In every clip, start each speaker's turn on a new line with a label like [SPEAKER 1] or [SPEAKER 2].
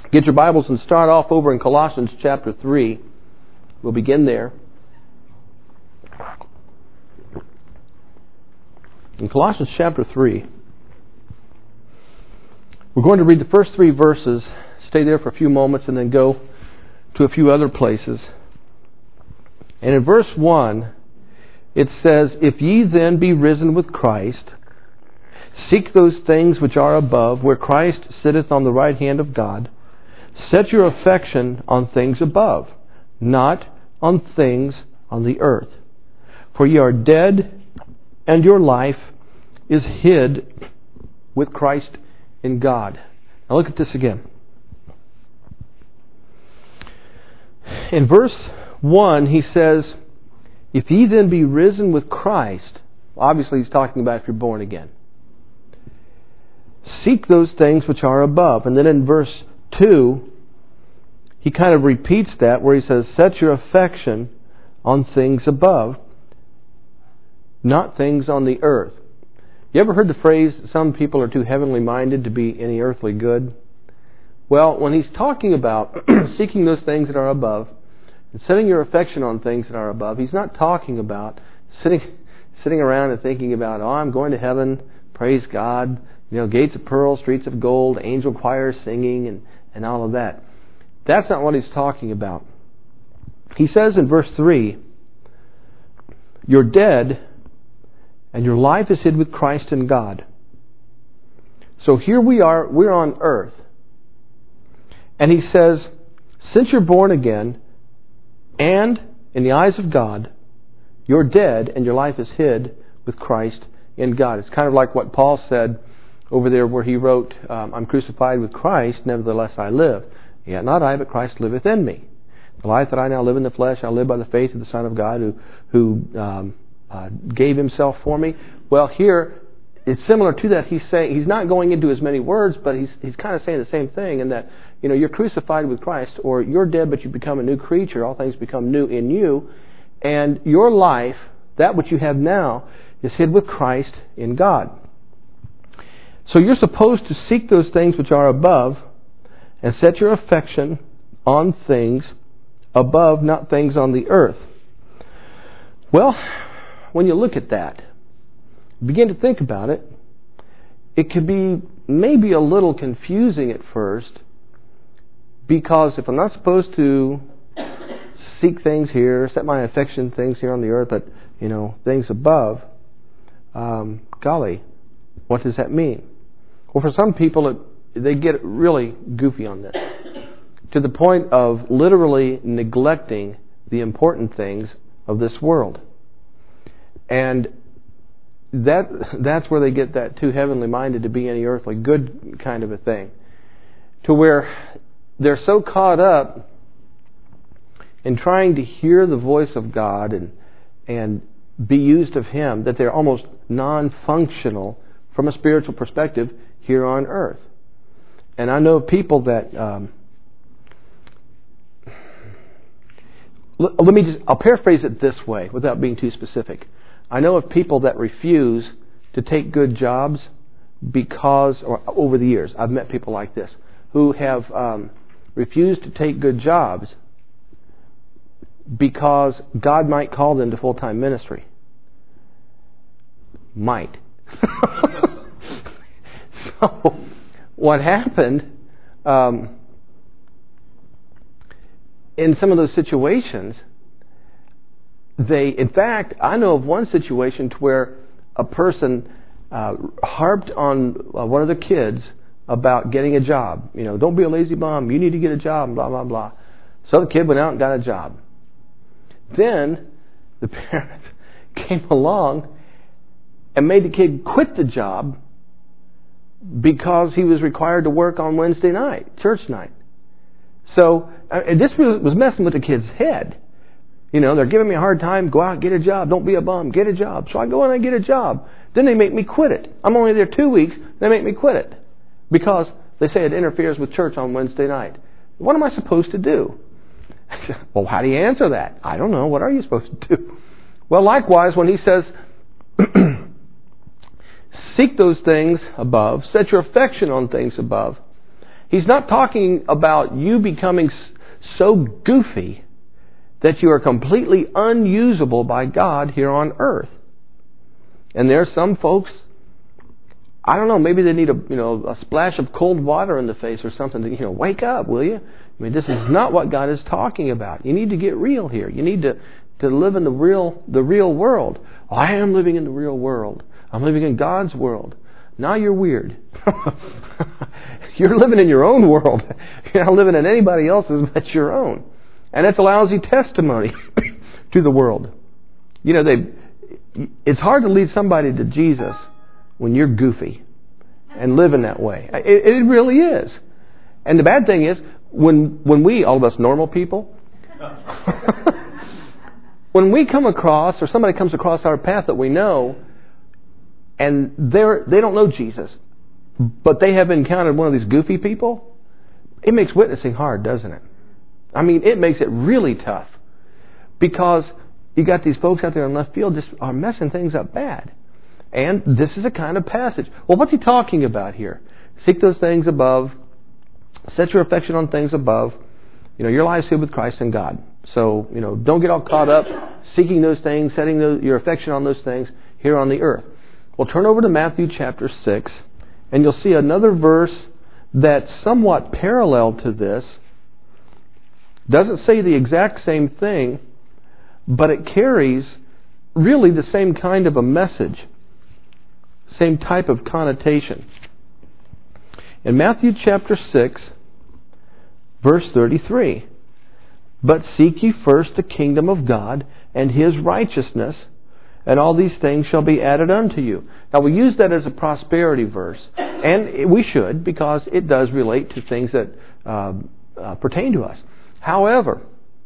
[SPEAKER 1] Get your Bibles and start off over in Colossians chapter 3. We'll begin there. In Colossians chapter 3, we're going to read the first 3 verses, stay there for a few moments, and then go to a few other places. And in verse 1, it says, "If ye then be risen with Christ, seek those things which are above, where Christ sitteth on the right hand of God. Set your affection on things above, not on things on the earth. For ye are dead, and your life is hid with Christ in God." Now look at this again. In verse 1, he says, "If ye then be risen with Christ," obviously he's talking about if you're born again. "Seek those things which are above." And then in verse 2, he kind of repeats that where he says, "Set your affection on things above, not things on the earth." You ever heard the phrase, "Some people are too heavenly minded to be any earthly good"? Well, when he's talking about seeking those things that are above and setting your affection on things that are above, he's not talking about sitting around and thinking about, "Oh, I'm going to heaven, praise God, gates of pearl, streets of gold, angel choirs singing, and all of that." That's not what he's talking about. He says in verse 3, "You're dead, and your life is hid with Christ in God." So here we are, we're on earth. And he says, since you're born again, and in the eyes of God, you're dead, and your life is hid with Christ in God. It's kind of like what Paul said over there where he wrote, "I'm crucified with Christ, nevertheless I live. Yet not I, but Christ liveth in me. The life that I now live in the flesh, I live by the faith of the Son of God who gave himself for me." Well, here, it's similar to that. He's not going into as many words, but he's kind of saying the same thing in that, you're crucified with Christ, or you're dead, but you become a new creature. All things become new in you. And your life, that which you have now, is hid with Christ in God. So you're supposed to seek those things which are above, and set your affection on things above, not things on the earth. Well, when you look at that, begin to think about it, it could be maybe a little confusing at first, because if I'm not supposed to seek things here, set my affection things here on the earth, but, things above, golly, what does that mean? Well, for some people, they get really goofy on this, to the point of literally neglecting the important things of this world. And that's where they get that too heavenly minded to be any earthly good kind of a thing, to where they're so caught up in trying to hear the voice of God and be used of Him that they're almost non-functional from a spiritual perspective here on earth. And I know people that, I'll paraphrase it this way without being too specific. I know of people that refuse to take good jobs or over the years, I've met people like this, who have refused to take good jobs because God might call them to full-time ministry. Might. So, what happened in some of those situations, in fact, I know of one situation to where a person harped on one of the kids about getting a job. Don't be a lazy bum, you need to get a job, blah, blah, blah. So the kid went out and got a job. Then the parent came along and made the kid quit the job because he was required to work on Wednesday night, church night. So this was messing with the kid's head. They're giving me a hard time. Go out and get a job. Don't be a bum. Get a job. So I go in and I get a job. Then they make me quit it. I'm only there 2 weeks. They make me quit it because they say it interferes with church on Wednesday night. What am I supposed to do? Well, how do you answer that? I don't know. What are you supposed to do? Well, likewise, when he says, seek those things above, set your affection on things above, He's not talking about you becoming so goofy that you are completely unusable by God here on earth. And there are some folks, I don't know, maybe they need a splash of cold water in the face or something to, wake up, will you? I mean, this is not what God is talking about. You need to get real here. You need to live in the real world. Oh, I am living in the real world. I'm living in God's world. Now you're weird. You're living in your own world. You're not living in anybody else's but your own. And it's a lousy testimony to the world. It's hard to lead somebody to Jesus when you're goofy and living that way. It really is. And the bad thing is, when we, all of us normal people, when we come across, or somebody comes across our path that we know, and they don't know Jesus, but they have encountered one of these goofy people, it makes witnessing hard, doesn't it? I mean, it makes it really tough. Because you got these folks out there in left field just are messing things up bad. And this is a kind of passage. Well, what's he talking about here? Seek those things above. Set your affection on things above. Your life is hid with Christ in God. So, don't get all caught up seeking those things, setting your affection on those things here on the earth. Well, turn over to Matthew chapter 6, and you'll see another verse that's somewhat parallel to this. Doesn't say the exact same thing, but it carries really the same kind of a message, same type of connotation. In Matthew chapter 6, verse 33, "But seek ye first the kingdom of God and His righteousness, and all these things shall be added unto you." Now we use that as a prosperity verse, and we should, because it does relate to things that pertain to us. However,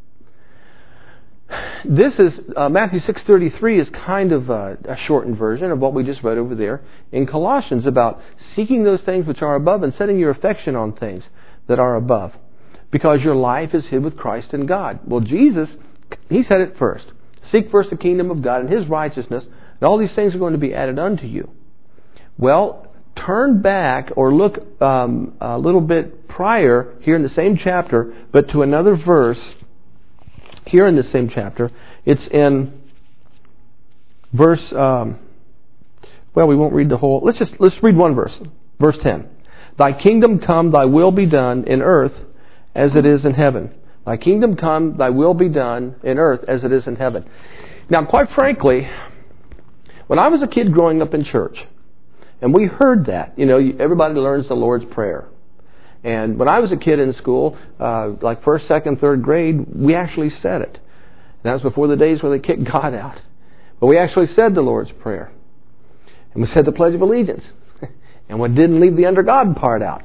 [SPEAKER 1] this is Matthew 6:33 is kind of a shortened version of what we just read over there in Colossians about seeking those things which are above and setting your affection on things that are above, because your life is hid with Christ in God. Well, Jesus, He said it first. Seek first the kingdom of God and His righteousness, and all these things are going to be added unto you. Well, turn back or look a little bit prior here in the same chapter, but to another verse here in the same chapter. It's in verse, we won't read the whole. Let's read one verse. Verse 10. "Thy kingdom come, thy will be done in earth as it is in heaven." Thy kingdom come, thy will be done in earth as it is in heaven. Now, quite frankly, when I was a kid growing up in church, and we heard that, everybody learns the Lord's Prayer. And when I was a kid in school, like 1st, 2nd, 3rd grade, we actually said it. And that was before the days where they kicked God out. But we actually said the Lord's Prayer. And we said the Pledge of Allegiance. And we didn't leave the under God part out.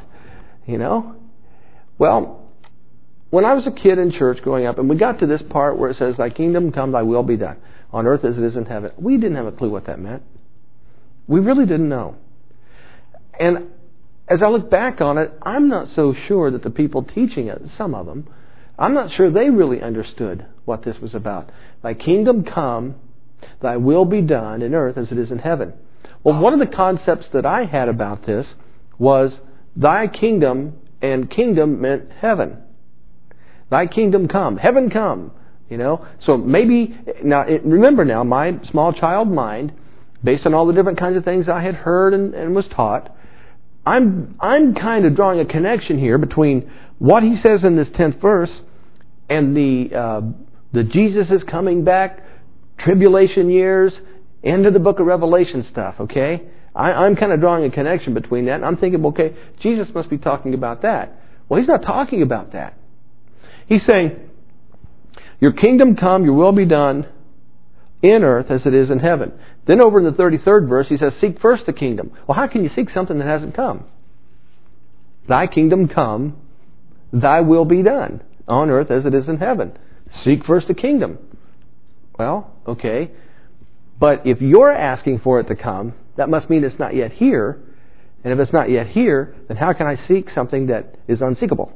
[SPEAKER 1] Well, when I was a kid in church growing up, and we got to this part where it says, "Thy kingdom come, thy will be done, on earth as it is in heaven," we didn't have a clue what that meant. We really didn't know. And as I look back on it, I'm not so sure that the people teaching it, some of them, I'm not sure they really understood what this was about. Thy kingdom come, thy will be done in earth as it is in heaven. Well, one of the concepts that I had about this was thy kingdom, and kingdom meant heaven. Thy kingdom come, heaven come. So maybe, remember now, my small child mind, based on all the different kinds of things I had heard and was taught, I'm kind of drawing a connection here between what he says in this 10th verse and the Jesus is coming back, tribulation years, end of the book of Revelation stuff, okay? I'm kind of drawing a connection between that, and I'm thinking, okay, Jesus must be talking about that. Well, He's not talking about that. He's saying, your kingdom come, your will be done in earth as it is in heaven. Then over in the 33rd verse, He says, seek first the kingdom. Well, how can you seek something that hasn't come? Thy kingdom come, thy will be done on earth as it is in heaven. Seek first the kingdom. Well, okay. But if you're asking for it to come, that must mean it's not yet here. And if it's not yet here, then how can I seek something that is unseekable?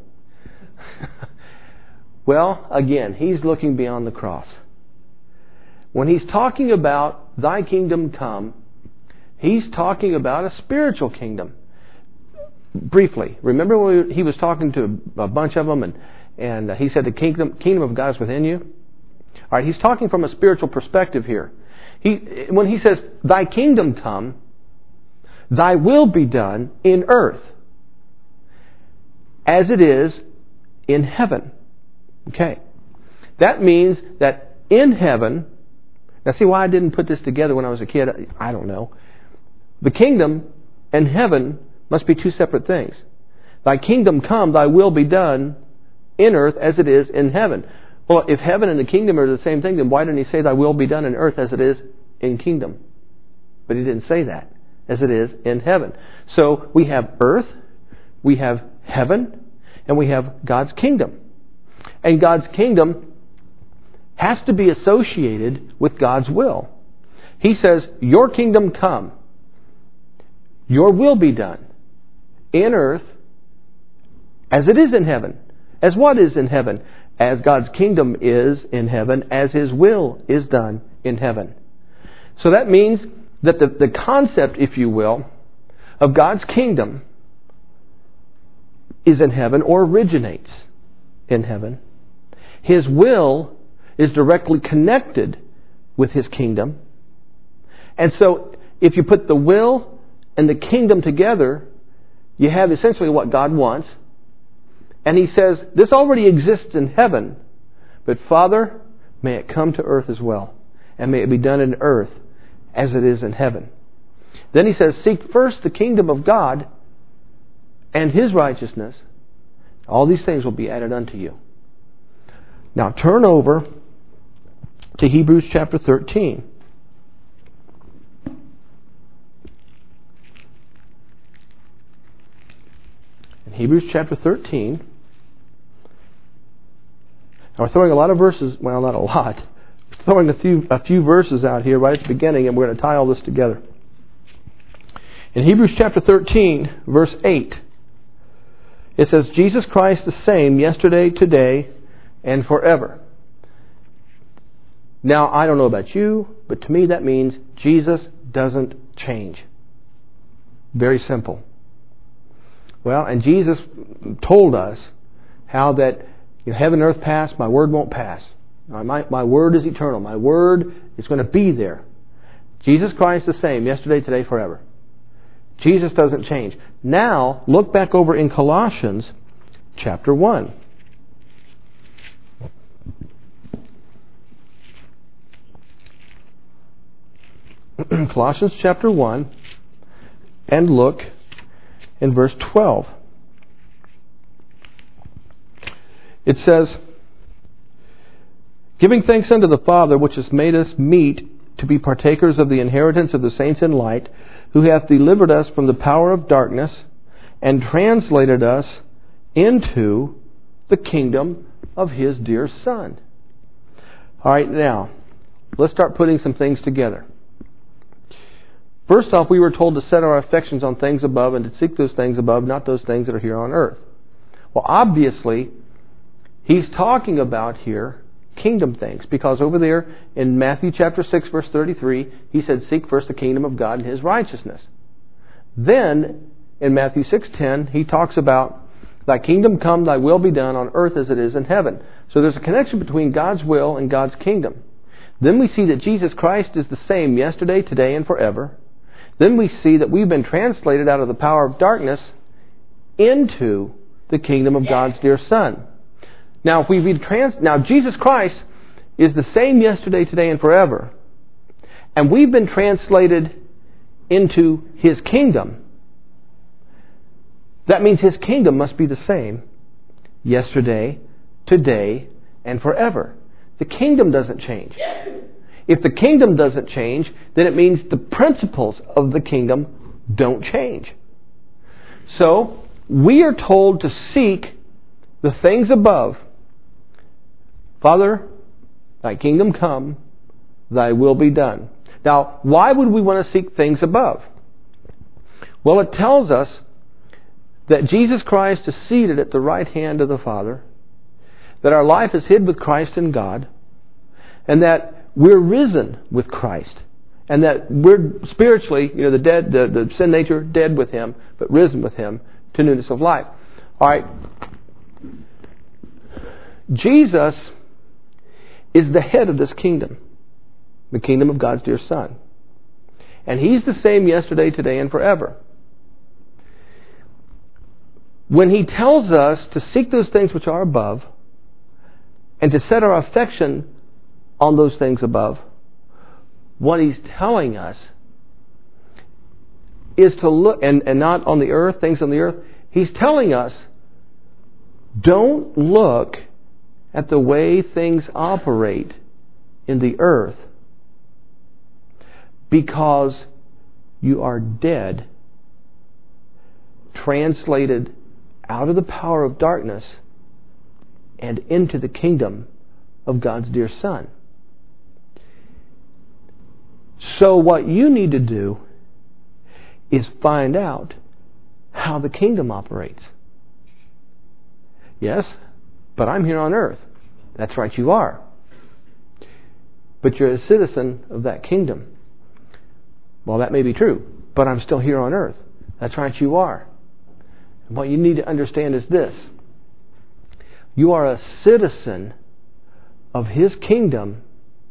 [SPEAKER 1] Well, again, He's looking beyond the cross. When He's talking about thy kingdom come, He's talking about a spiritual kingdom. briefly. Remember when he was talking to a bunch of them, and he said the kingdom of God is within you? All right, he's talking from a spiritual perspective here. When he says, "Thy kingdom come, thy will be done in earth, as it is in heaven." Okay. That means that in heaven, now see why I didn't put this together when I was a kid? I don't know. The kingdom and heaven must be two separate things. Thy kingdom come, thy will be done in earth as it is in heaven. Well, if heaven and the kingdom are the same thing, then why didn't he say thy will be done in earth as it is in kingdom? But he didn't say that, as it is in heaven. So we have earth, we have heaven, and we have God's kingdom. And God's kingdom has to be associated with God's will. He says, your kingdom come, your will be done in earth as it is in heaven. As what is in heaven? As God's kingdom is in heaven, as His will is done in heaven. So that means that the concept, if you will, of God's kingdom is in heaven or originates in heaven. His will is directly connected with His kingdom. And so if you put the will and the kingdom together, you have essentially what God wants. And He says, this already exists in heaven, but Father, may it come to earth as well. And may it be done in earth as it is in heaven. Then He says, seek first the kingdom of God and His righteousness. All these things will be added unto you. Now turn over to Hebrews chapter 13. In Hebrews chapter 13, now we're throwing a lot of verses, well, not a lot. We're throwing a few verses out here right at the beginning, and we're going to tie all this together. In Hebrews chapter 13, verse 8, it says, Jesus Christ the same yesterday, today, and forever. Now, I don't know about you, but to me that means Jesus doesn't change. Very simple. Well, and Jesus told us how that heaven and earth pass, my word won't pass. My word is eternal. My word is going to be there. Jesus Christ the same yesterday, today, forever. Jesus doesn't change. Now, look back over in Colossians chapter 1. Colossians chapter 1, and look in verse 12. It says, giving thanks unto the Father, which has made us meet to be partakers of the inheritance of the saints in light, who hath delivered us from the power of darkness, and translated us into the kingdom of His dear Son. All right, now, let's start putting some things together. First off, we were told to set our affections on things above and to seek those things above, not those things that are here on earth. Well, obviously, He's talking about here kingdom things, because over there in Matthew chapter 6, verse 33, He said, seek first the kingdom of God and His righteousness. Then, in Matthew 6:10, He talks about, thy kingdom come, thy will be done on earth as it is in heaven. So there's a connection between God's will and God's kingdom. Then we see that Jesus Christ is the same yesterday, today, and forever. Then we see that we've been translated out of the power of darkness into the kingdom of God's dear Son. Now, if we read now Jesus Christ is the same yesterday, today, and forever, and we've been translated into His kingdom. That means His kingdom must be the same yesterday, today, and forever. The kingdom doesn't change. If the kingdom doesn't change, then it means the principles of the kingdom don't change. So, we are told to seek the things above. Father, thy kingdom come, thy will be done. Now, why would we want to seek things above? Well, it tells us that Jesus Christ is seated at the right hand of the Father, that our life is hid with Christ in God, and that we're risen with Christ, and that we're spiritually, the sin nature, dead with Him, but risen with Him to newness of life. All right. Jesus is the head of this kingdom, the kingdom of God's dear Son. And He's the same yesterday, today, and forever. When He tells us to seek those things which are above and to set our affection on those things above, what He's telling us is to look, and not on the earth, things on the earth. He's telling us, don't look at the way things operate in the earth, because you are dead, translated out of the power of darkness and into the kingdom of God's dear Son. So what you need to do is find out how the kingdom operates. Yes, but I'm here on earth. That's right, you are. But you're a citizen of that kingdom. Well, that may be true, but I'm still here on earth. That's right, you are. And what you need to understand is this. You are a citizen of His kingdom,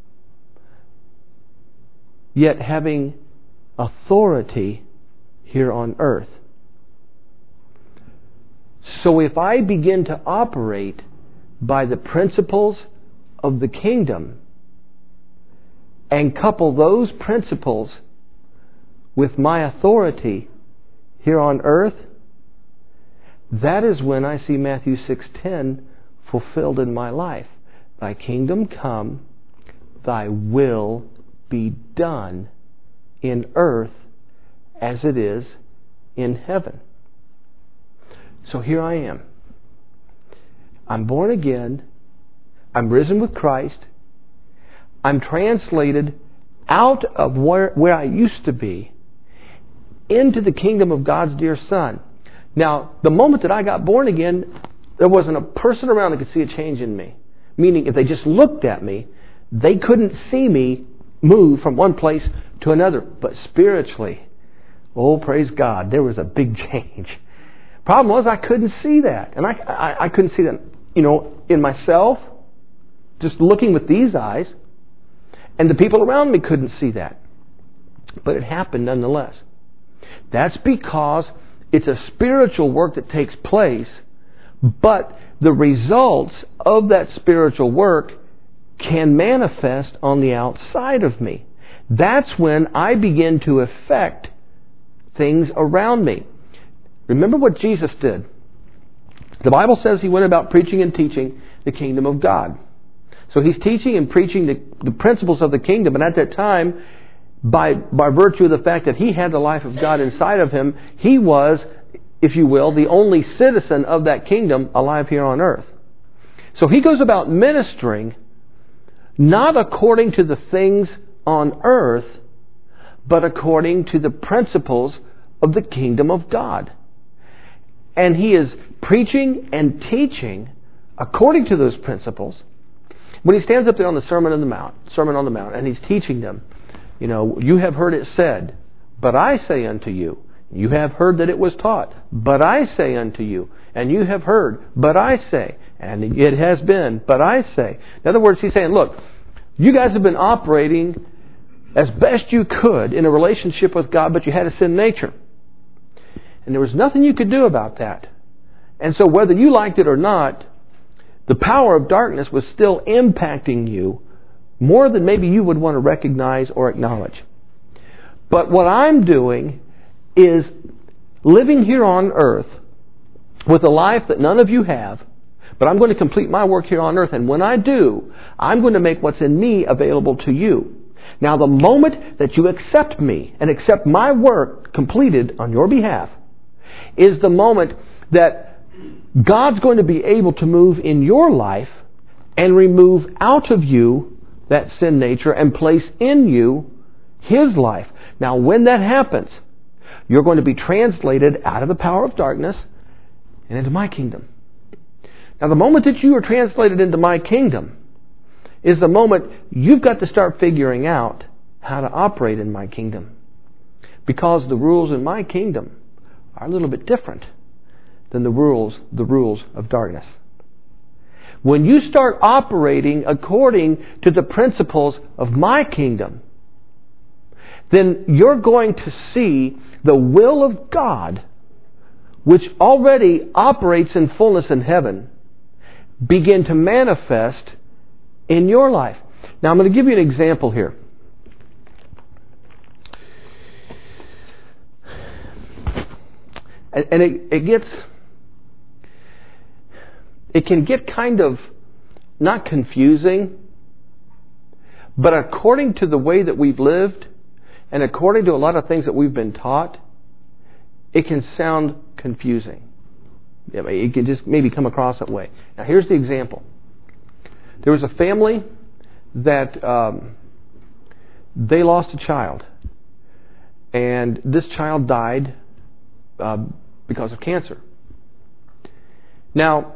[SPEAKER 1] yet having authority here on earth. So if I begin to operate by the principles of the kingdom and couple those principles with my authority here on earth, that is when I see Matthew 6:10 fulfilled in my life. Thy kingdom come, thy will be done in earth as it is in heaven. So here I am. I'm born again. I'm risen with Christ. I'm translated out of where I used to be into the kingdom of God's dear Son. Now, the moment that I got born again, there wasn't a person around that could see a change in me. Meaning, if they just looked at me, they couldn't see me move from one place to another. But spiritually, oh, praise God, there was a big change. Problem was, I couldn't see that. And I couldn't see that, in myself, just looking with these eyes. And the people around me couldn't see that. But it happened nonetheless. That's because it's a spiritual work that takes place, but the results of that spiritual work can manifest on the outside of me. That's when I begin to affect things around me. Remember what Jesus did. The Bible says He went about preaching and teaching the kingdom of God. So He's teaching and preaching the principles of the kingdom. And at that time, by virtue of the fact that He had the life of God inside of Him, He was, if you will, the only citizen of that kingdom alive here on earth. So He goes about ministering not according to the things on earth, but according to the principles of the kingdom of God. And He is preaching and teaching according to those principles. When He stands up there on the Sermon on the Mount, and He's teaching them, you have heard it said, but I say unto you. You have heard that it was taught, but I say unto you. And you have heard, but I say. And it has been, but I say. In other words, He's saying, look, you guys have been operating as best you could in a relationship with God, but you had a sin nature. And there was nothing you could do about that. And so whether you liked it or not, the power of darkness was still impacting you more than maybe you would want to recognize or acknowledge. But what I'm doing is living here on earth with a life that none of you have, but I'm going to complete my work here on earth, and when I do, I'm going to make what's in me available to you. Now, the moment that you accept me and accept my work completed on your behalf is the moment that God's going to be able to move in your life and remove out of you that sin nature and place in you His life. Now, when that happens, you're going to be translated out of the power of darkness and into my kingdom. Now, the moment that you are translated into my kingdom is the moment you've got to start figuring out how to operate in my kingdom. Because the rules in my kingdom are a little bit different than the rules of darkness. When you start operating according to the principles of my kingdom, then you're going to see the will of God, which already operates in fullness in heaven, begin to manifest in your life. Now I'm going to give you an example here. And it can get kind of, not confusing, but according to the way that we've lived, and according to a lot of things that we've been taught, it can sound confusing. It can just maybe come across that way. Now here's the example. There was a family that they lost a child. And this child died because of cancer. Now,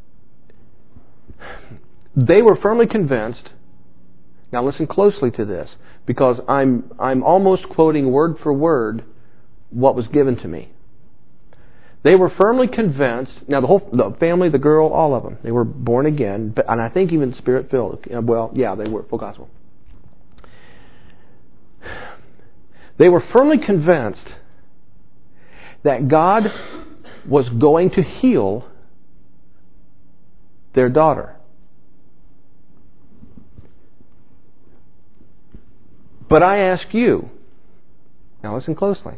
[SPEAKER 1] they were firmly convinced. Now listen closely to this, because I'm almost quoting word for word what was given to me. They were firmly convinced. Now the family, the girl, all of them, they were born again, and I think even Spirit filled. Well, yeah, they were full gospel. They were firmly convinced that God was going to heal their daughter. But I ask you, now listen closely,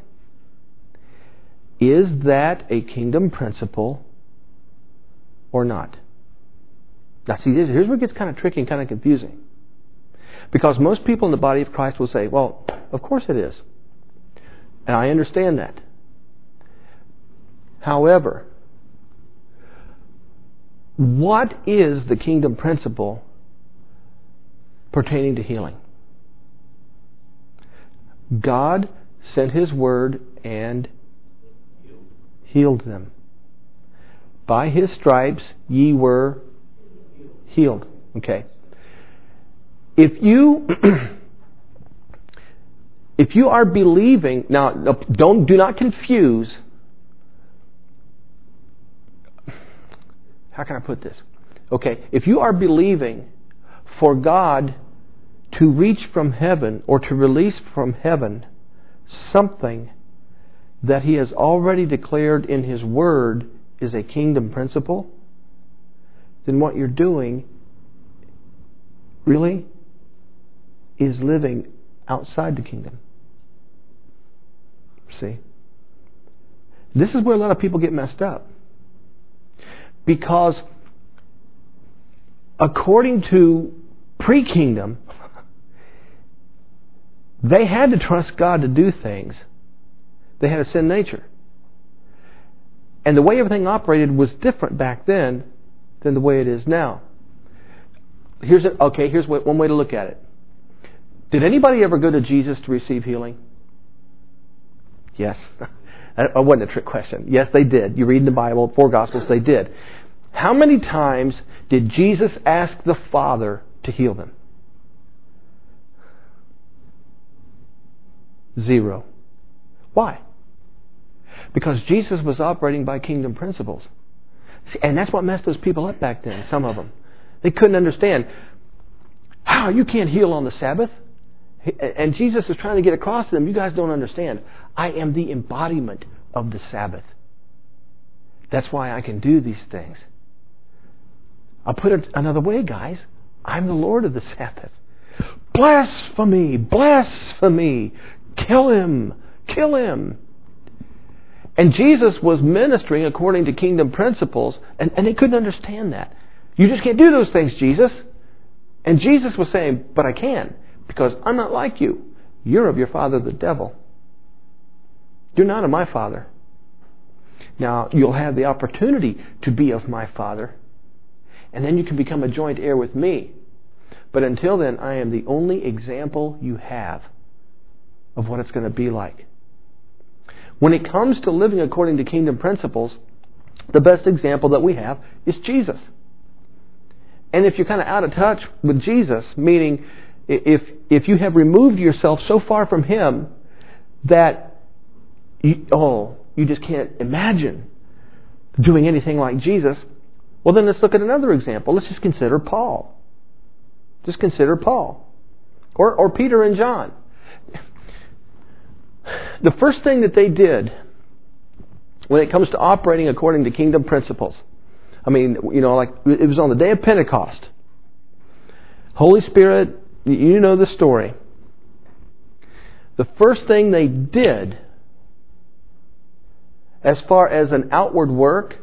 [SPEAKER 1] is that a kingdom principle or not? Now see, here's where it gets kind of tricky and kind of confusing. Because most people in the body of Christ will say, well, of course it is. And I understand that. However, what is the kingdom principle pertaining to healing? God sent His word and healed them. By His stripes ye were healed. Okay. If you are believing, now do not confuse. How can I put this? Okay, if you are believing for God to reach from heaven or to release from heaven something that He has already declared in His Word is a kingdom principle, then what you're doing really is living outside the kingdom. See? This is where a lot of people get messed up. Because according to pre-kingdom, they had to trust God to do things. They had a sin nature. And the way everything operated was different back then than the way it is now. Here's one way to look at it. Did anybody ever go to Jesus to receive healing? Yes. That wasn't a trick question. Yes, they did. You read in the Bible, 4 Gospels, they did. How many times did Jesus ask the Father to heal them? 0. Why? Because Jesus was operating by kingdom principles. See, and that's what messed those people up back then, some of them. They couldn't understand. How? You can't heal on the Sabbath? And Jesus is trying to get across to them, you guys don't understand. I am the embodiment of the Sabbath. That's why I can do these things. I'll put it another way, guys. I'm the Lord of the Sabbath. Blasphemy! Blasphemy! Kill him! Kill him! And Jesus was ministering according to kingdom principles, and they couldn't understand that. You just can't do those things, Jesus. And Jesus was saying, but I can, because I'm not like you. You're of your father the devil. You're not of my Father. Now, you'll have the opportunity to be of my Father, and then you can become a joint heir with me. But until then, I am the only example you have of what it's going to be like. When it comes to living according to kingdom principles, the best example that we have is Jesus. And if you're kind of out of touch with Jesus, meaning if you have removed yourself so far from Him that you just can't imagine doing anything like Jesus, well then let's look at another example. Let's just consider Paul. Just consider Paul. Or Peter and John. The first thing that they did when it comes to operating according to kingdom principles, like it was on the day of Pentecost. Holy Spirit, you know the story. The first thing they did, as far as an outward work,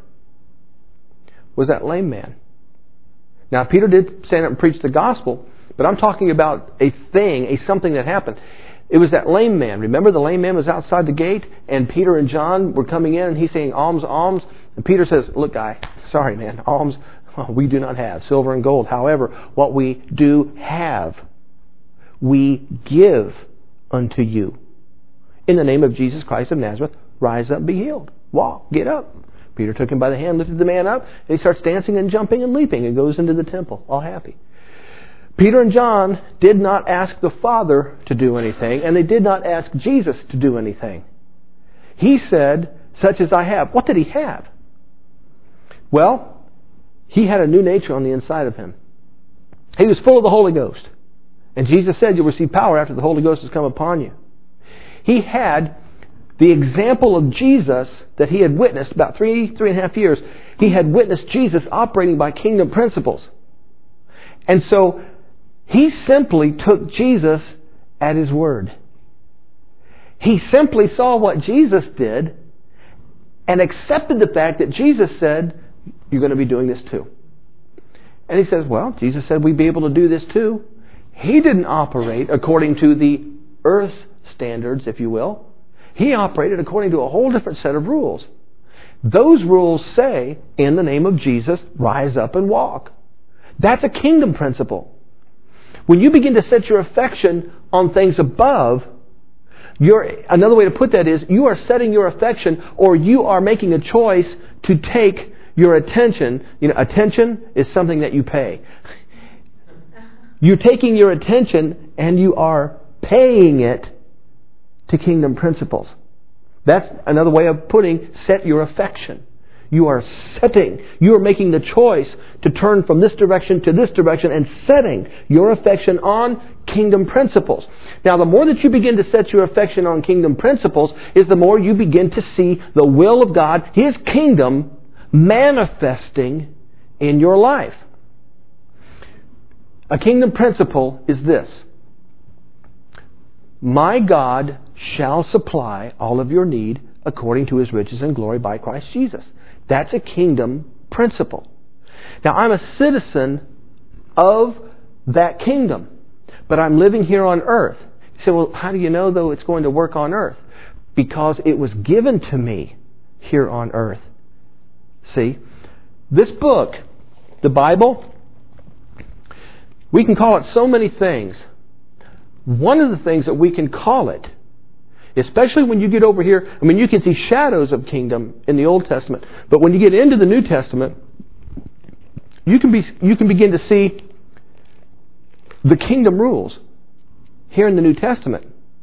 [SPEAKER 1] was that lame man. Now, Peter did stand up and preach the gospel, but I'm talking about a thing, something that happened. It was that lame man. Remember, the lame man was outside the gate, and Peter and John were coming in, and he's saying, alms, alms. And Peter says, look, guy, sorry, man, alms we do not have, silver and gold. However, what we do have, we give unto you. In the name of Jesus Christ of Nazareth, rise up, be healed. Walk, get up. Peter took him by the hand, lifted the man up, and he starts dancing and jumping and leaping and goes into the temple, all happy. Peter and John did not ask the Father to do anything, and they did not ask Jesus to do anything. He said, such as I have. What did he have? Well, he had a new nature on the inside of him. He was full of the Holy Ghost. And Jesus said, you'll receive power after the Holy Ghost has come upon you. He had the example of Jesus that he had witnessed about 3.5 years. He had witnessed Jesus operating by kingdom principles. And so he simply took Jesus at his word. He simply saw what Jesus did and accepted the fact that Jesus said, you're going to be doing this too. And he says, well, Jesus said we'd be able to do this too. He didn't operate according to the earth's standards, if you will. He operated according to a whole different set of rules. Those rules say, in the name of Jesus, rise up and walk. That's a kingdom principle. When you begin to set your affection on things above, another way to put that is, you are setting your affection, or you are making a choice to take your attention. Attention is something that you pay. You're taking your attention and you are paying it to kingdom principles. That's another way of putting set your affection. You are making the choice to turn from this direction to this direction and setting your affection on kingdom principles. Now, the more that you begin to set your affection on kingdom principles is the more you begin to see the will of God, His kingdom, manifesting in your life. A kingdom principle is this: my God shall supply all of your need according to His riches and glory by Christ Jesus. That's a kingdom principle. Now, I'm a citizen of that kingdom, but I'm living here on earth. You say, well, how do you know, though, it's going to work on earth? Because it was given to me here on earth. See, this book, the Bible, we can call it so many things. One of the things that we can call it, especially when you get over here, you can see shadows of kingdom in the Old Testament, but when you get into the New Testament, you can begin to see the kingdom rules here in the New Testament.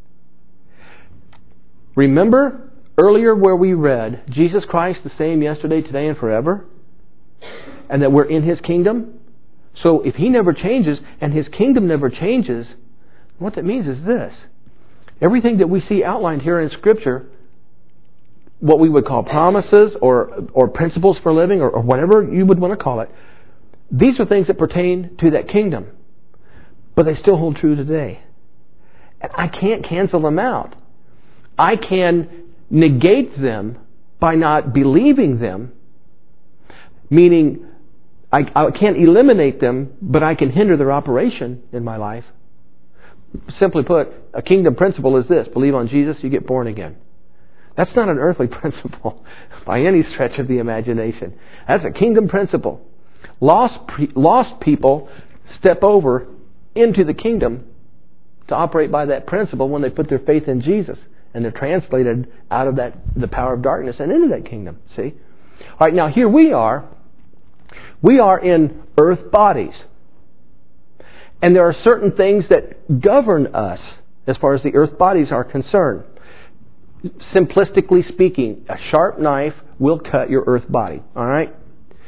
[SPEAKER 1] Remember earlier where we read Jesus Christ the same yesterday, today, and forever, and that we're in His kingdom? So if He never changes and His kingdom never changes, what that means is this: everything that we see outlined here in Scripture, what we would call promises or principles for living or whatever you would want to call it, these are things that pertain to that kingdom. But they still hold true today. And I can't cancel them out. I can negate them by not believing them, meaning I can't eliminate them, but I can hinder their operation in my life. Simply put, a kingdom principle is this: believe on Jesus, you get born again. That's not an earthly principle by any stretch of the imagination. That's a kingdom principle. Lost people step over into the kingdom to operate by that principle when they put their faith in Jesus, and they're translated out of the power of darkness and into that kingdom. See? All right, now here we are. We are in earth bodies. And there are certain things that govern us as far as the earth bodies are concerned. simplistically speaking, a sharp knife will cut your earth body. All right?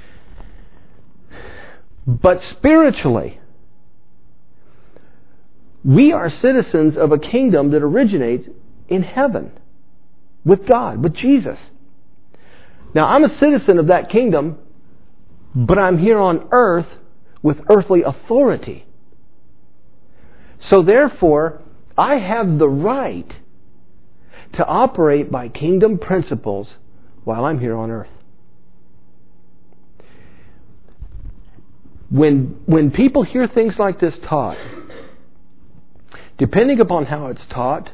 [SPEAKER 1] But spiritually, we are citizens of a kingdom that originates in heaven with God, with Jesus. Now, I'm a citizen of that kingdom, but I'm here on earth with earthly authority. So therefore, I have the right to operate by kingdom principles while I'm here on earth. When people hear things like this taught, depending upon how it's taught,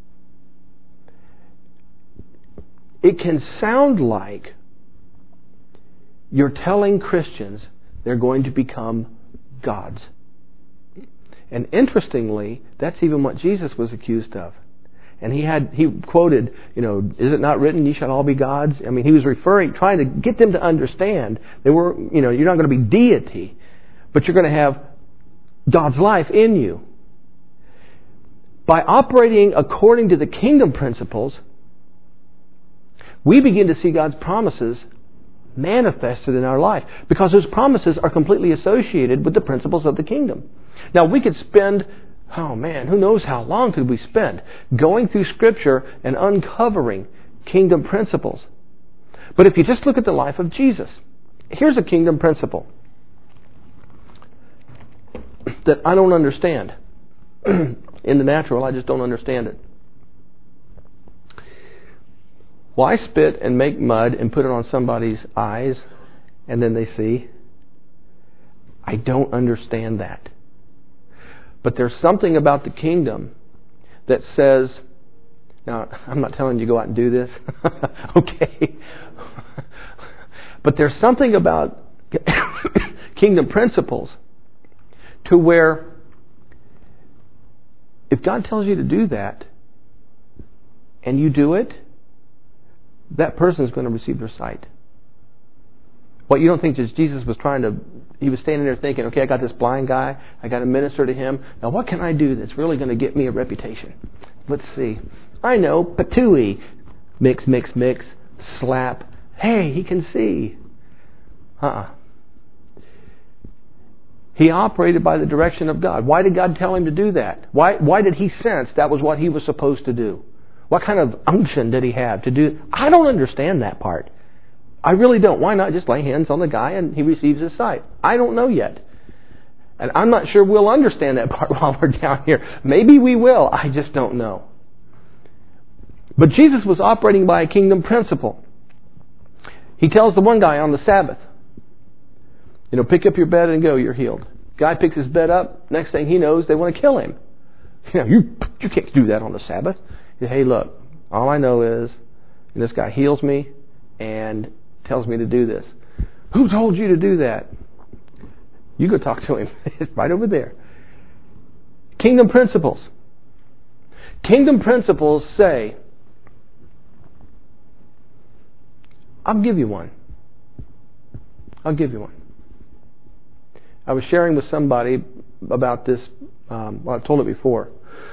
[SPEAKER 1] it can sound like you're telling Christians they're going to become gods. And interestingly, that's even what Jesus was accused of. And he quoted, is it not written, ye shall all be gods? I mean, he was trying to get them to understand they were, you're not going to be deity, but you're going to have God's life in you. By operating according to the kingdom principles, we begin to see God's promises manifested in our life, because those promises are completely associated with the principles of the kingdom. Now, we could spend, who knows how long could we spend going through Scripture and uncovering kingdom principles. But if you just look at the life of Jesus, here's a kingdom principle that I don't understand. In the natural, I just don't understand it. Why spit and make mud and put it on somebody's eyes and then they see? I don't understand that. But there's something about the kingdom that says, now I'm not telling you to go out and do this, okay? But there's something about kingdom principles to where if God tells you to do that and you do it, that person is going to receive their sight. What you don't think is Jesus was he was standing there thinking, okay, I got this blind guy, I got to minister to him. Now what can I do that's really going to get me a reputation? Let's see. I know, patooey. Mix, mix, mix, slap. Hey, he can see. He operated by the direction of God. Why did God tell him to do that? Why did he sense that was what he was supposed to do? What kind of unction did he have to do? I don't understand that part. I really don't. Why not just lay hands on the guy and he receives his sight? I don't know yet. And I'm not sure we'll understand that part while we're down here. Maybe we will. I just don't know. But Jesus was operating by a kingdom principle. He tells the one guy on the Sabbath, pick up your bed and go, you're healed. Guy picks his bed up. Next thing he knows, they want to kill him. You can't do that on the Sabbath. Hey, look, all I know is this guy heals me and tells me to do this. Who told you to do that? You go talk to him. It's right over there. Kingdom principles. Kingdom principles say, I'll give you one. I'll give you one. I was sharing with somebody about this. I've told it before.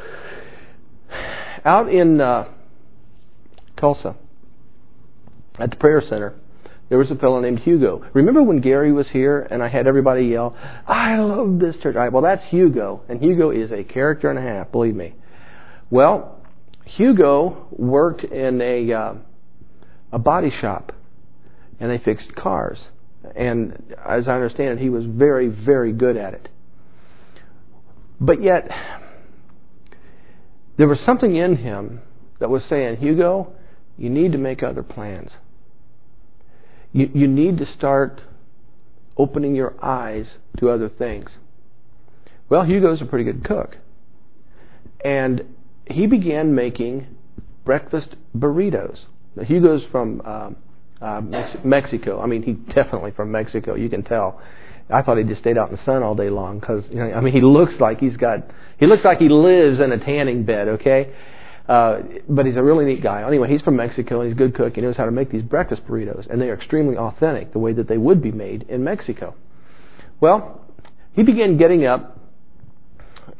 [SPEAKER 1] Out in Tulsa, at the prayer center, there was a fellow named Hugo. Remember when Gary was here and I had everybody yell, I love this church? All right, well, that's Hugo. And Hugo is a character and a half, believe me. Well, Hugo worked in a body shop, and they fixed cars. And as I understand it, he was very, very good at it. But yet, there was something in him that was saying, Hugo, you need to make other plans. You need to start opening your eyes to other things. Well, Hugo's a pretty good cook. And he began making breakfast burritos. Now, Hugo's from Mexico. I mean, he's definitely from Mexico. You can tell. I thought he just stayed out in the sun all day long because, he looks like he lives in a tanning bed, okay? But he's a really neat guy. Anyway, he's from Mexico and he's a good cook. He knows how to make these breakfast burritos, and they are extremely authentic, the way that they would be made in Mexico. Well, he began getting up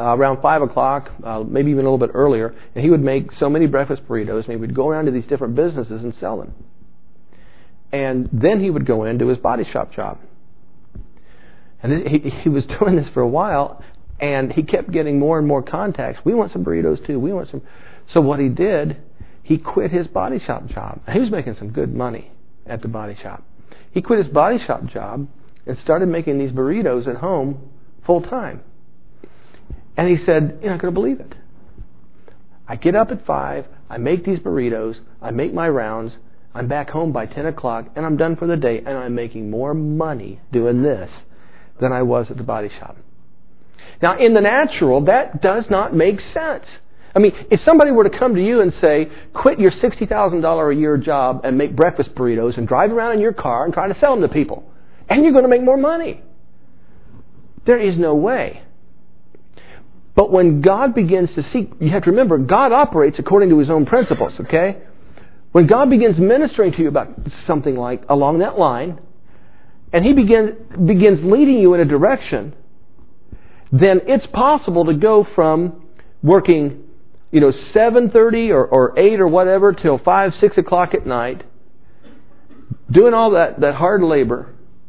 [SPEAKER 1] around 5 o'clock, maybe even a little bit earlier, and he would make so many breakfast burritos, and he would go around to these different businesses and sell them. And then he would go into his body shop job. And he was doing this for a while, and he kept getting more and more contacts. We want some burritos too. We want some. So what he did, he quit his body shop job. He was making some good money at the body shop. He quit his body shop job and started making these burritos at home full time. And he said, "You're not going to believe it. I get up at 5, I make these burritos, I make my rounds, I'm back home by 10 o'clock, and I'm done for the day, and I'm making more money doing this than I was at the body shop." Now, in the natural, that does not make sense. I mean, if somebody were to come to you and say, quit your $60,000 a year job and make breakfast burritos and drive around in your car and try to sell them to people, and you're going to make more money. There is no way. But when God begins to seek, you have to remember, God operates according to His own principles, okay? When God begins ministering to you about something like along that line, and He begins leading you in a direction, then it's possible to go from working 7:30 or 8 or whatever till 5, 6 o'clock at night, doing all that hard labor,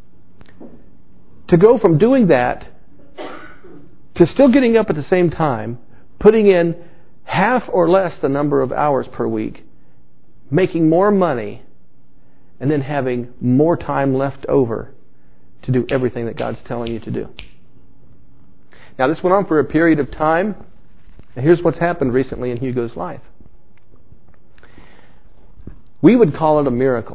[SPEAKER 1] to go from doing that to still getting up at the same time, putting in half or less the number of hours per week, making more money, and then having more time left over to do everything that God's telling you to do. Now, this went on for a period of time. And here's what's happened recently in Hugo's life. We would call it a miracle.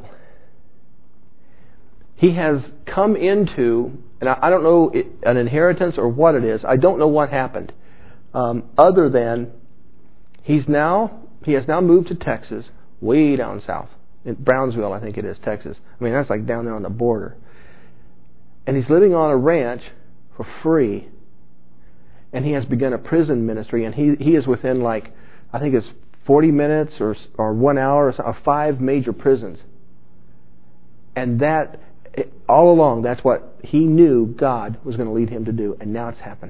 [SPEAKER 1] He has come into, and I don't know an inheritance or what it is. I don't know what happened. Other than he has now moved to Texas, way down south. In Brownsville, I think it is, Texas. I mean, that's like down there on the border. And he's living on a ranch for free. And he has begun a prison ministry, and he is within I think it's 40 minutes or 1 hour of 5 major prisons. And that, all along, that's what he knew God was going to lead him to do. And now it's happened.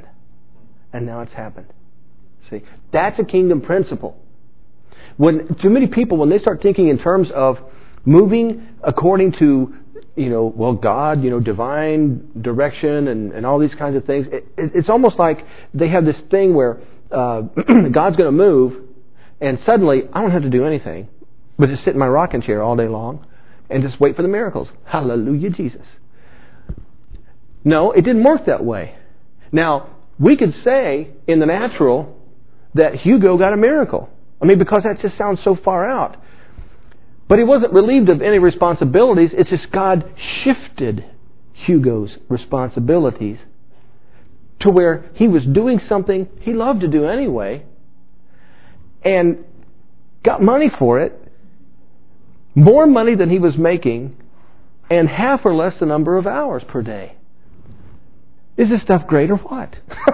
[SPEAKER 1] See, that's a kingdom principle. When too many people, when they start thinking in terms of moving according to God, divine direction and all these kinds of things. It's almost like they have this thing where God's going to move, and suddenly I don't have to do anything but just sit in my rocking chair all day long and just wait for the miracles. Hallelujah, Jesus. No, it didn't work that way. Now, we could say in the natural that Hugo got a miracle. I mean, because that just sounds so far out. But he wasn't relieved of any responsibilities. It's just God shifted Hugo's responsibilities to where he was doing something he loved to do anyway and got money for it, more money than he was making, and half or less the number of hours per day. Is this stuff great or what?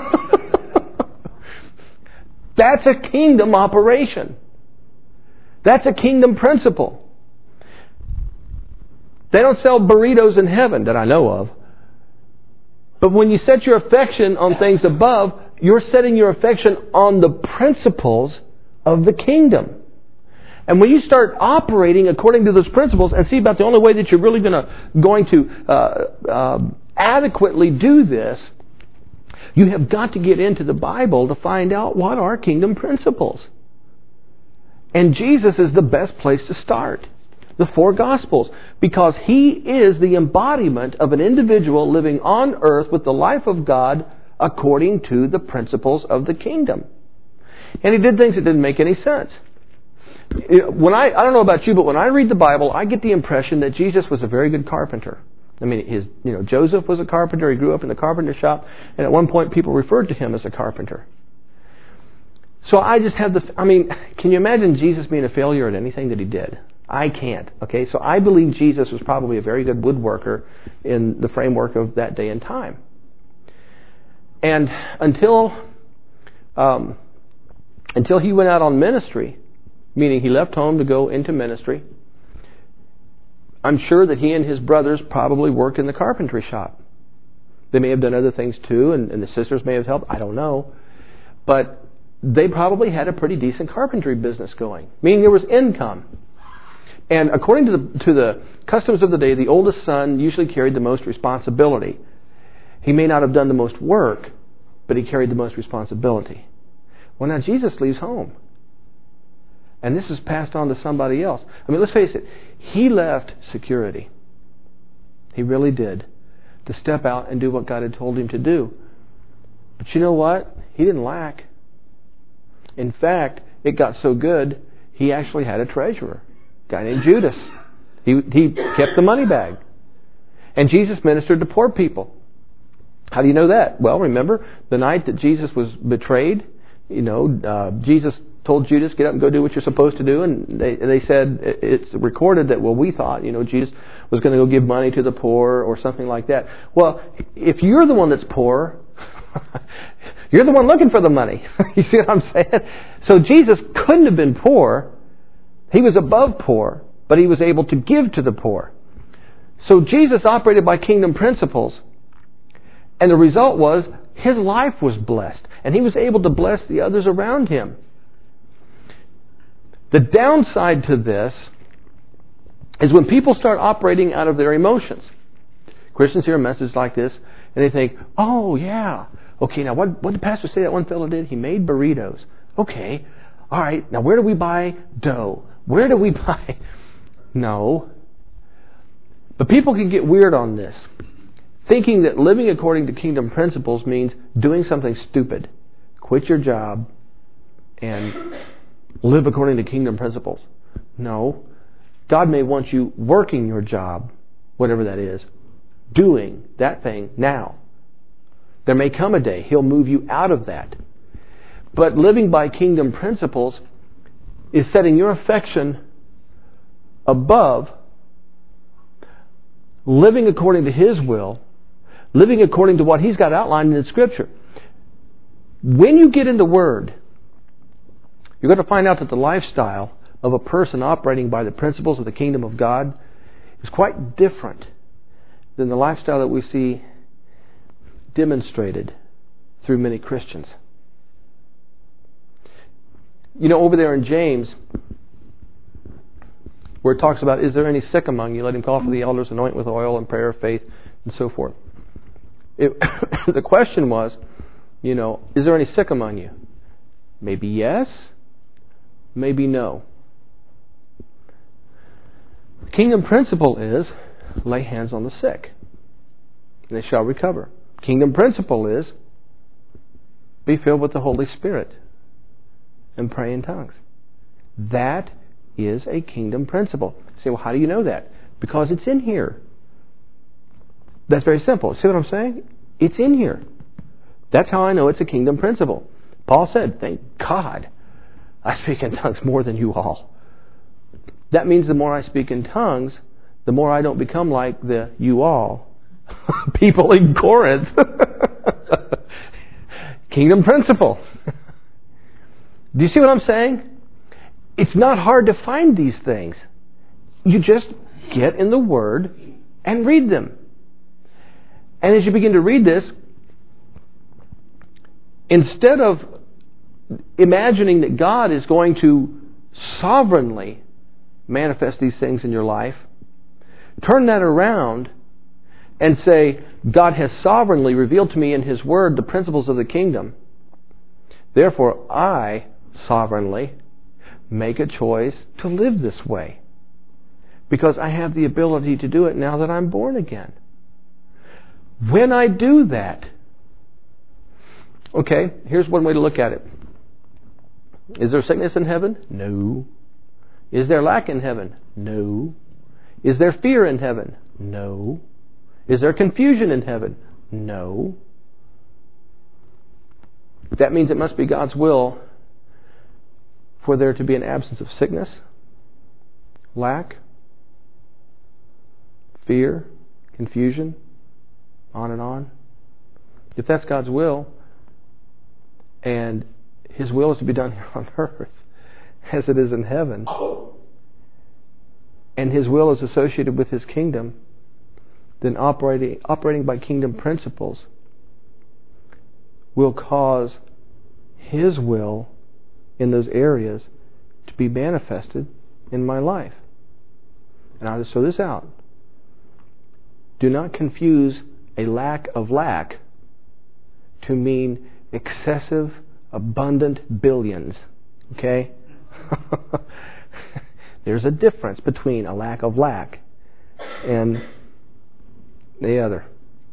[SPEAKER 1] That's a kingdom operation. That's a kingdom principle. They don't sell burritos in heaven that I know of. But when you set your affection on things above, you're setting your affection on the principles of the kingdom. And when you start operating according to those principles, and see, about the only way that you're really going to adequately do this, you have got to get into the Bible to find out what are kingdom principles. And Jesus is the best place to start. The 4 Gospels. Because He is the embodiment of an individual living on earth with the life of God according to the principles of the kingdom. And He did things that didn't make any sense. When I don't know about you, but when I read the Bible, I get the impression that Jesus was a very good carpenter. I mean, Joseph was a carpenter. He grew up in the carpenter shop. And at one point, people referred to him as a carpenter. So I just have can you imagine Jesus being a failure at anything that He did? I can't. Okay, so I believe Jesus was probably a very good woodworker in the framework of that day and time. And until He went out on ministry, meaning He left home to go into ministry, I'm sure that He and His brothers probably worked in the carpentry shop. They may have done other things too, and the sisters may have helped. I don't know. but they probably had a pretty decent carpentry business going, meaning there was income. And according to the customs of the day, the oldest son usually carried the most responsibility. He may not have done the most work, but he carried the most responsibility. Well, now Jesus leaves home. And this is passed on to somebody else. I mean, let's face it. He left security. He really did. To step out and do what God had told him to do. But you know what? He didn't lack. In fact, it got so good, he actually had a treasurer. A guy named Judas. He kept the money bag. And Jesus ministered to poor people. How do you know that? Well, remember the night that Jesus was betrayed? Jesus told Judas, get up and go do what you're supposed to do. And they said, it's recorded that, we thought, Jesus was going to go give money to the poor or something like that. Well, if you're the one that's poor, you're the one looking for the money. You see what I'm saying? So Jesus couldn't have been poor. He was above poor, but he was able to give to the poor. So Jesus operated by kingdom principles. And the result was his life was blessed. And he was able to bless the others around him. The downside to this is when people start operating out of their emotions. Christians hear a message like this and they think, oh yeah, okay, now what did the pastor say that one fellow did? He made burritos. Okay, all right, now where do we buy dough? Where do we buy... No. But people can get weird on this, thinking that living according to kingdom principles means doing something stupid. Quit your job and live according to kingdom principles. No. God may want you working your job, whatever that is, doing that thing now. There may come a day He'll move you out of that. But living by kingdom principles is setting your affection above, living according to His will, living according to what He's got outlined in the Scripture. When you get in the Word, you're going to find out that the lifestyle of a person operating by the principles of the kingdom of God is quite different than the lifestyle that we see demonstrated through many Christians. Over there in James, where it talks about, is there any sick among you? Let him call for the elders, anoint with oil and prayer, faith, and so forth. The question was, is there any sick among you? Maybe yes, maybe no. The kingdom principle is, lay hands on the sick, and they shall recover. Kingdom principle is, be filled with the Holy Spirit and pray in tongues. That is a kingdom principle. You say, well, how do you know that? Because it's in here. That's very simple. See what I'm saying? It's in here. That's how I know it's a kingdom principle. Paul said, thank God I speak in tongues more than you all. That means the more I speak in tongues, the more I don't become like the you all people in Corinth. Kingdom principle. Do you see what I'm saying? It's not hard to find these things. You just get in the Word and read them. And as you begin to read this, instead of imagining that God is going to sovereignly manifest these things in your life, turn that around and say, God has sovereignly revealed to me in His Word the principles of the kingdom. Therefore, I sovereignly make a choice to live this way, because I have the ability to do it now that I'm born again. When I do that, okay, here's one way to look at it. Is there sickness in heaven? No. Is there lack in heaven? No. Is there fear in heaven? No. Is there confusion in heaven? No. That means it must be God's will for there to be an absence of sickness, lack, fear, confusion, on and on. If that's God's will, and His will is to be done here on earth as it is in heaven, and His will is associated with His kingdom, then operating by kingdom principles will cause His will in those areas to be manifested in my life. And I'll just throw this out. Do not confuse a lack of lack to mean excessive, abundant billions. Okay? There's a difference between a lack of lack and the other.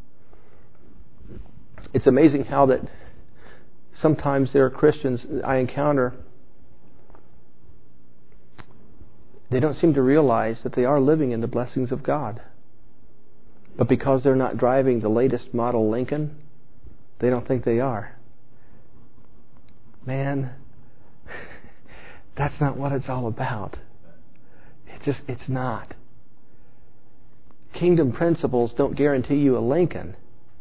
[SPEAKER 1] It's amazing how that sometimes there are Christians I encounter, they don't seem to realize that they are living in the blessings of God. But because they're not driving the latest model Lincoln, they don't think they are. Man, that's not what it's all about. It's not. Kingdom principles don't guarantee you a Lincoln.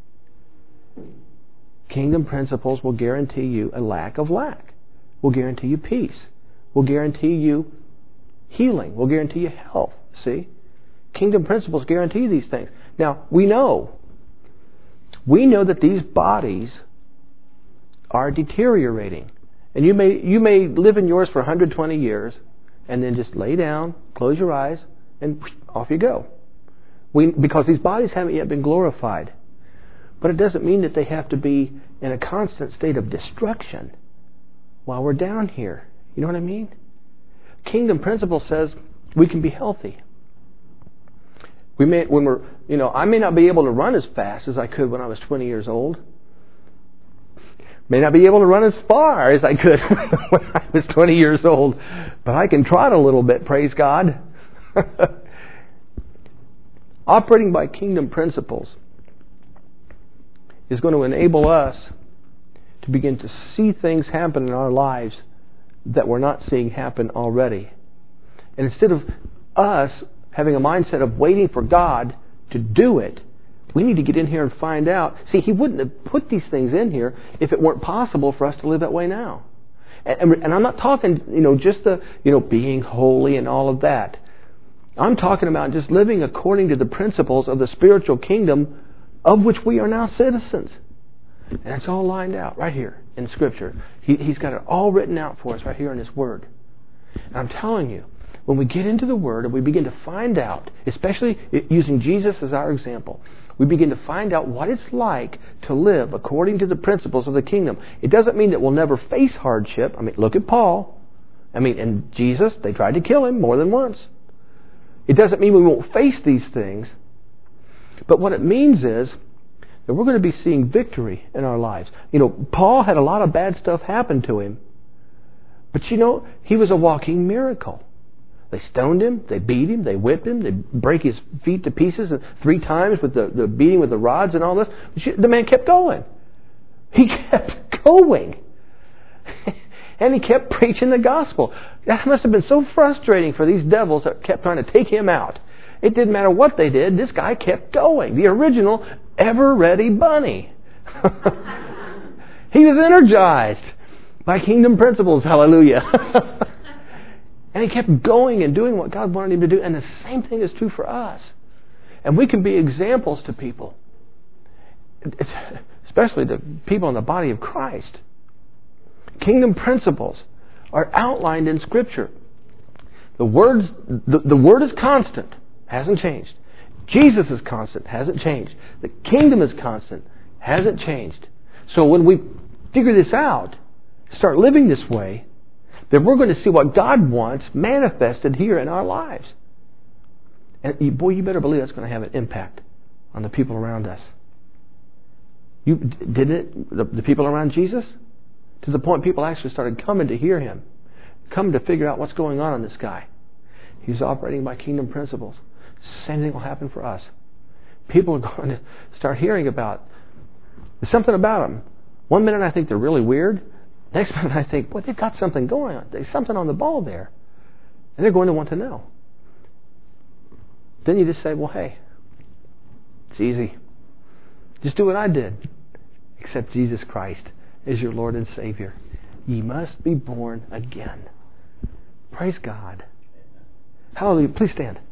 [SPEAKER 1] Kingdom principles will guarantee you a lack of lack. Will guarantee you peace. Will guarantee you healing. Will guarantee you health. See? Kingdom principles guarantee these things. Now, we know that these bodies are deteriorating. And you may live in yours for 120 years and then just lay down, close your eyes, and off you go. Because these bodies haven't yet been glorified. But it doesn't mean that they have to be in a constant state of destruction while we're down here. You know what I mean? Kingdom principle says we can be healthy. I may not be able to run as fast as I could when I was 20 years old. May not be able to run as far as I could when I was 20 years old. But I can trot a little bit, praise God. Operating by kingdom principles is going to enable us to begin to see things happen in our lives that we're not seeing happen already. And instead of us having a mindset of waiting for God to do it, we need to get in here and find out. See, He wouldn't have put these things in here if it weren't possible for us to live that way now. And I'm not talking, just the, being holy and all of that. I'm talking about just living according to the principles of the spiritual kingdom of which we are now citizens. And it's all lined out right here in Scripture. He's got it all written out for us right here in His Word. And I'm telling you, when we get into the Word and we begin to find out, especially using Jesus as our example, we begin to find out what it's like to live according to the principles of the kingdom. It doesn't mean that we'll never face hardship. Look at Paul. And Jesus, they tried to kill him more than once. It doesn't mean we won't face these things. But what it means is that we're going to be seeing victory in our lives. Paul had a lot of bad stuff happen to him. But he was a walking miracle. They stoned him, they beat him, they whipped him, they break his feet to pieces 3 times with the beating with the rods and all this. The man kept going. He kept going. And he kept preaching the gospel. That must have been so frustrating for these devils that kept trying to take him out. It didn't matter what they did, this guy kept going. The original ever-ready bunny. He was energized by kingdom principles. Hallelujah. And he kept going and doing what God wanted him to do. And the same thing is true for us. And we can be examples to people, especially the people in the body of Christ. Kingdom principles are outlined in Scripture. The word is constant, hasn't changed. Jesus is constant, hasn't changed. The kingdom is constant, hasn't changed. So when we figure this out, start living this way, then we're going to see what God wants manifested here in our lives. And boy, you better believe that's going to have an impact on the people around us. Didn't it? The people around Jesus? To the point people actually started coming to hear Him, coming to figure out what's going on in this guy. He's operating by kingdom principles. Same thing will happen for us. People are going to start hearing about, there's something about them. One minute I think they're really weird. Next minute I think, boy, they've got something going on. There's something on the ball there. And they're going to want to know. Then you just say, well, hey, it's easy. Just do what I did. Accept Jesus Christ as your Lord and Savior. Ye must be born again. Praise God. Hallelujah. Please stand.